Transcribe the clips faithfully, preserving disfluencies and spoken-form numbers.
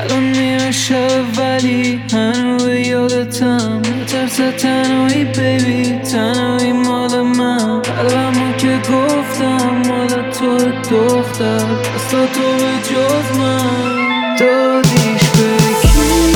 الان میان شب ولی هنو به یادتم، نترس تنهایی بیبی، تنهایی مال من. قلبمو که گفتم مال تو دختر، دستا تو به جز من دادیش به کی؟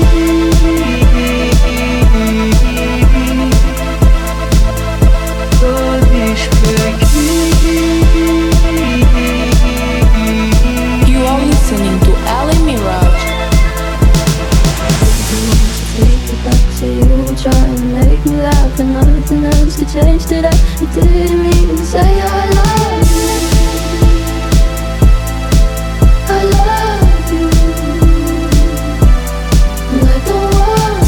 دادیش به کی؟ You are listening to Ali Mirage. You try and make me laugh and nothing else to change today. You didn't even say I love you. I love you. And I don't want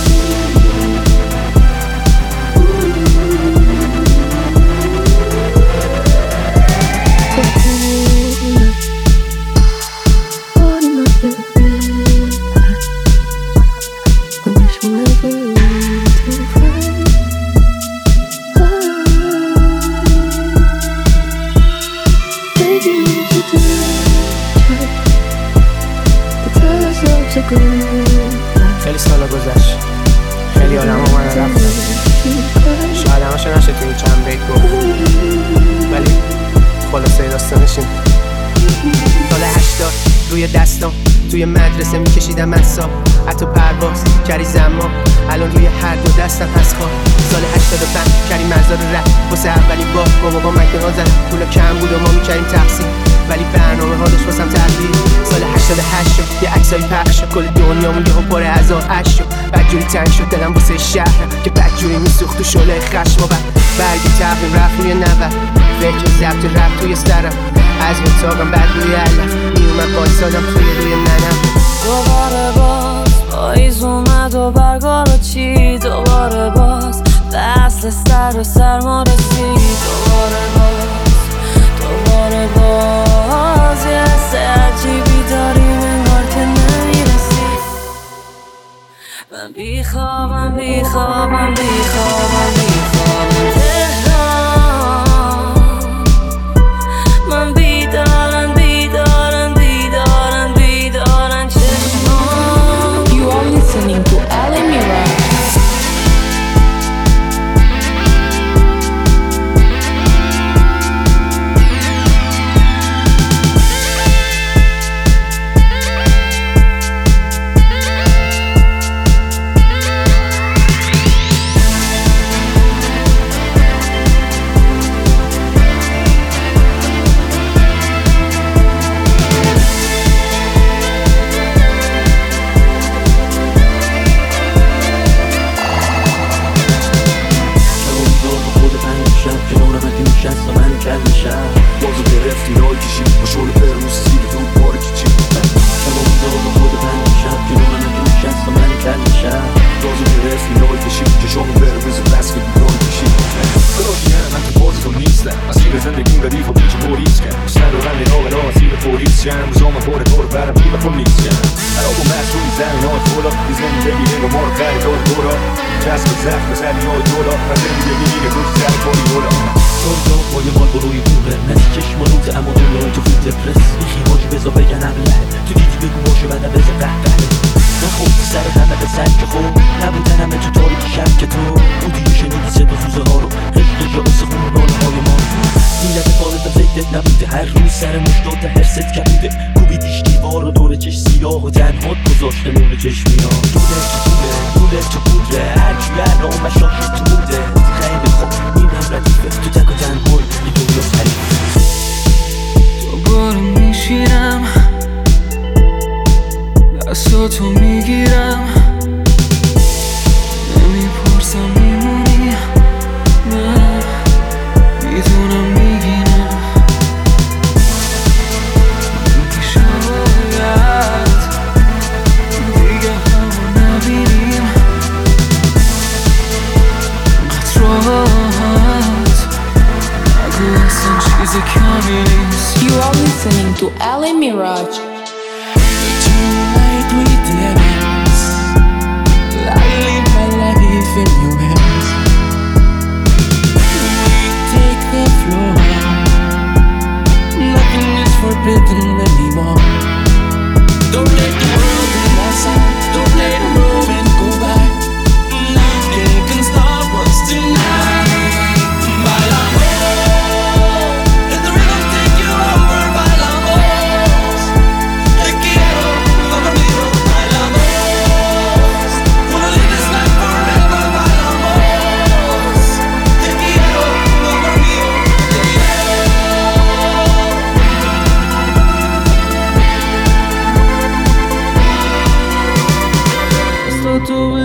خیلی سالا گذشت، خیلی آدم ها من رفتن، شاید همشو نشه توی چند بیت گفت، ولی خلاصه داستانشیم. سال هشتاد روی دستام توی مدرسه میکشیدم اصاب، حتی پرواز کری زمان الان روی هر دو دستم هست خواه. سال هشتاد و پنج کریم مرزا رو رد واسه اولین بار با بابا مکدونالد زدم، پولا کم بود و ما میکردیم تقسیم، ولی برنامه ها داشت واسم تغییر. سال هشتاد و هشت شد یه عکسای پخش شد، کل دنیامون یهو پر هزار عشق شد، بدجوری تنگ شد دلم واسه شهرم که بدجوری میسوخت تو شعله خشم و بعد برگی تقویم رفت روی نود، فکر ضبط رفت توی سرم، از اتاقم بعد روی علم میومد بایستادم توی روی منم. دوباره باز پاییز اومد و برگا رو چید، دوباره باز فصل سر و سرما رسید، دوباره باز دوباره باز یه حس عجیبی داریم انگار که نمیرسی. من بیخوابم بیخوابم بیخوابم بیخوابم تهران، من بیدارم بیدارم بیدارم بیدارم چشمان. You are listening to Ali Mirage. تو میگیرم نمیپرسم میمونی، نه میدونم میگینم شاید دیگه همو نبینیم قطرات نگو اصلا چیز کمی نیست. You are listening to Ali Mirage. Tonight we dance, I live my life in your hands. We take the floor, nothing is forbidden anymore. Don't let the world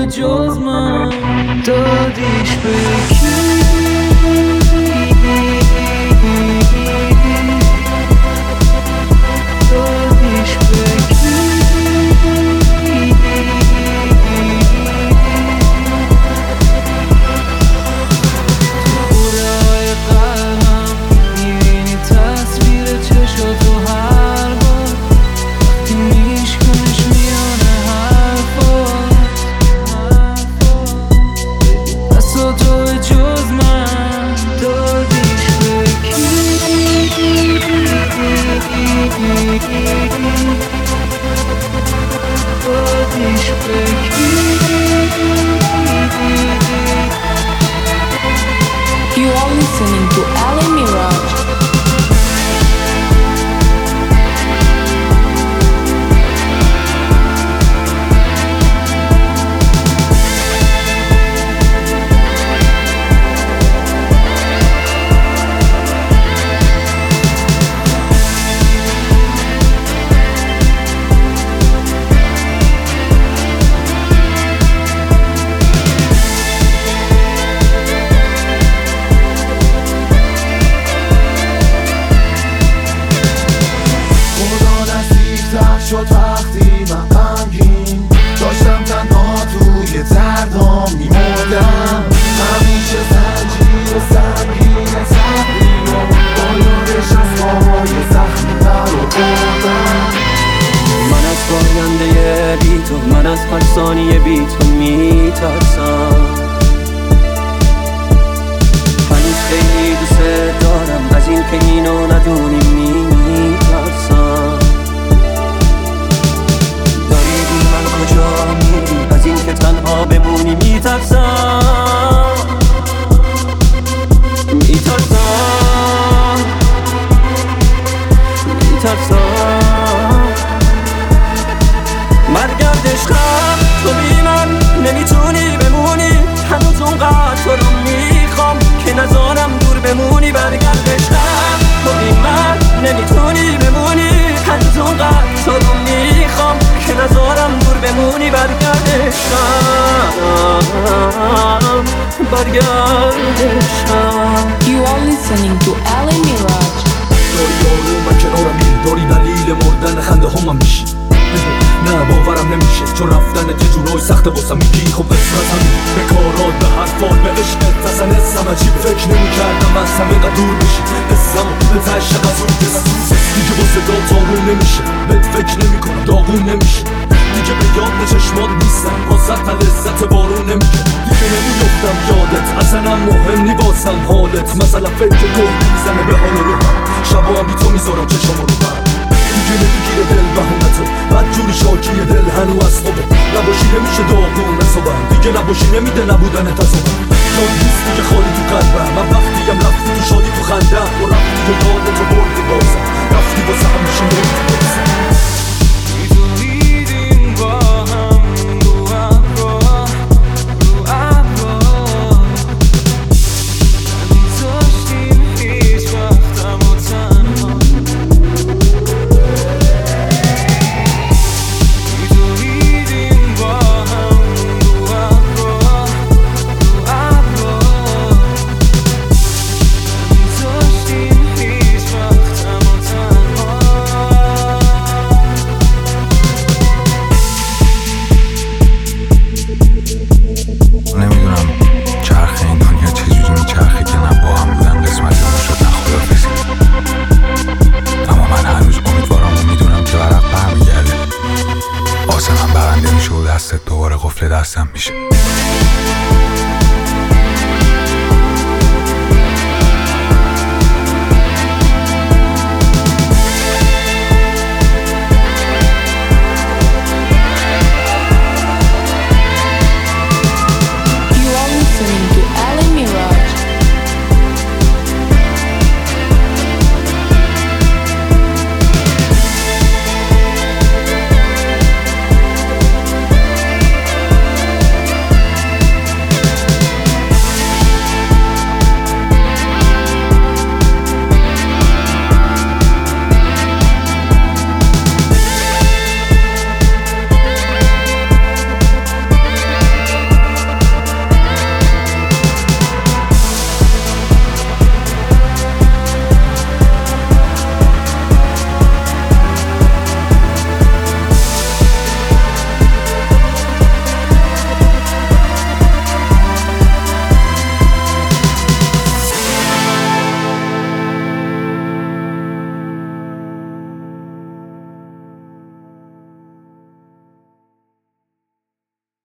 جز من دادیش به کی؟ دادیش به کی؟ تو خوره های قلبم میبینی تصویر چشاتو هر بار وقتی میشکنش میانه حرفات بسا تو جز من دادیش به کی؟ دادیش به کی؟ You are listening to Ali Mirage. شد وقتی من غمگین داشتم تنها توی دردام میمردم همیشه زنجیر سنگین تقدیر و با یادش از پاهای زخمی در آوردم. من از پاینده بی تو، من از هر ثانیه بی تو میترسم. هنوز خیلی دوست دارم از این که اینو ندونی میترسم. کجا میری از این که تنها بمونی میترسم میترسم میترسم مرگرد عشقم تو بی من نمیتونی بمونی هنوز اونقدر تو رو میخوام که نذارم دور بمونی برگرد عشقم تو بی من نمیتونی بمونی هنوز اونقدر تو رو میخوام که نذارم دور بمونی برگردشم برگردشم. You are listening to Ali Mirage. داری یارو من کنارم میری داری دلیل مردن خنده همم میشی نه باورم نمیشه چون رفتن یه جورای سخته واسم میگی خب اسم از همین به کارات به حرفات به عشقت اصلا اسم عجیب فکر نمیکردم از همه قد دور بشی اسمو به تشق از اون دست دیگه با صدا تارون نمیشه بهت فکر نمیکنم داغون نمیشه دیگه به یاد چشمات نیستم واسه تا لذت بارون نمیگه دیگه نمیفتم یادت اصلا مهم نی واسم حالت مثلا فکر گل میزنه به حال رو شبا هم بی تو میذارم چشمو رو بر دیگه نمیگیره دل بهونه تو بد جوری شاکی دل هنو از خوبه نباشی نمیشه داغون نصابم دیگه نباشی نمیده نبودن تصابم یاد نیست دیگه خالی تو قلبم من وقتیم رفتی تو شادی تو خندم و رفتی و یادتو بردی بازم رفتی واسه همیشه نمیدی بازم دوباره قفل دستم میشه.